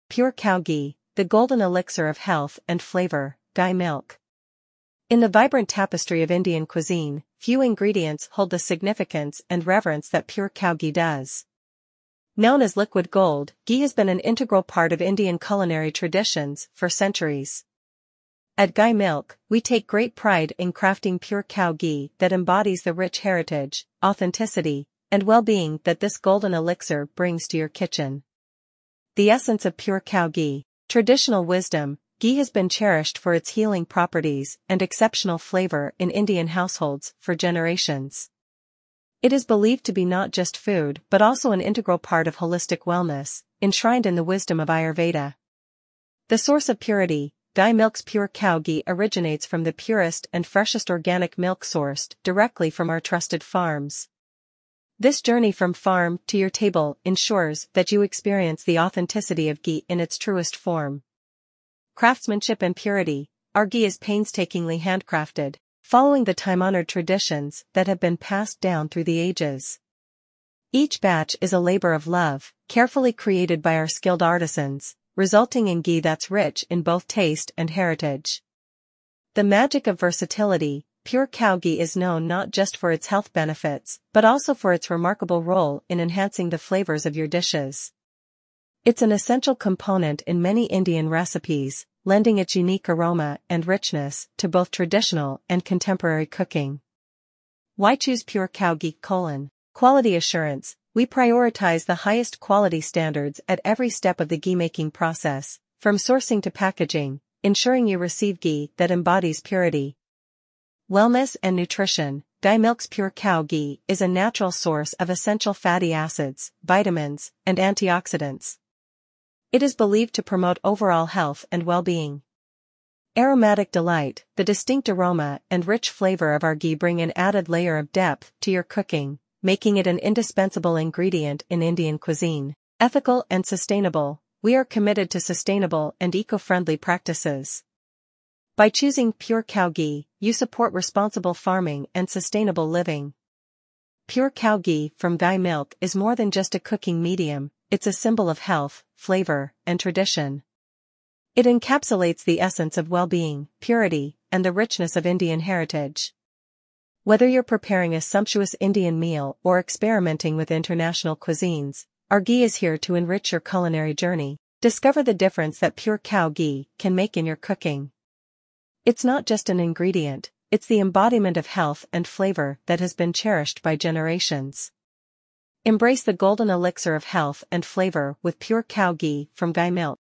Pure cow ghee, the golden elixir of health and flavor, ghee milk. In the vibrant tapestry of Indian cuisine, few ingredients hold the significance and reverence that pure cow ghee does. Known as liquid gold, ghee has been an integral part of Indian culinary traditions for centuries. At Ghee Milk, we take great pride in crafting pure cow ghee that embodies the rich heritage, authenticity, and well-being that this golden elixir brings to your kitchen. The essence of pure cow ghee. Traditional wisdom, ghee has been cherished for its healing properties and exceptional flavor in Indian households for generations. It is believed to be not just food but also an integral part of holistic wellness, enshrined in the wisdom of Ayurveda. The source of purity, Ghee Milk's pure cow ghee originates from the purest and freshest organic milk sourced directly from our trusted farms. This journey from farm to your table ensures that you experience the authenticity of ghee in its truest form. Craftsmanship and purity, our ghee is painstakingly handcrafted, following the time-honored traditions that have been passed down through the ages. Each batch is a labor of love, carefully created by our skilled artisans, resulting in ghee that's rich in both taste and heritage. The magic of versatility. Pure cow ghee is known not just for its health benefits, but also for its remarkable role in enhancing the flavors of your dishes. It's an essential component in many Indian recipes, lending its unique aroma and richness to both traditional and contemporary cooking. Why choose pure cow ghee? Quality assurance. We prioritize the highest quality standards at every step of the ghee-making process, from sourcing to packaging, ensuring you receive ghee that embodies purity. Wellness and nutrition. Ghee Milk's pure cow ghee is a natural source of essential fatty acids, vitamins, and antioxidants. It is believed to promote overall health and well-being. Aromatic delight. The distinct aroma and rich flavor of our ghee bring an added layer of depth to your cooking, making it an indispensable ingredient in Indian cuisine. Ethical and sustainable. We are committed to sustainable and eco-friendly practices. By choosing pure cow ghee, you support responsible farming and sustainable living. Pure cow ghee from Ghee Milk is more than just a cooking medium, it's a symbol of health, flavor, and tradition. It encapsulates the essence of well-being, purity, and the richness of Indian heritage. Whether you're preparing a sumptuous Indian meal or experimenting with international cuisines, our ghee is here to enrich your culinary journey. Discover the difference that pure cow ghee can make in your cooking. It's not just an ingredient, it's the embodiment of health and flavor that has been cherished by generations. Embrace the golden elixir of health and flavor with pure cow ghee from Ghee Milk.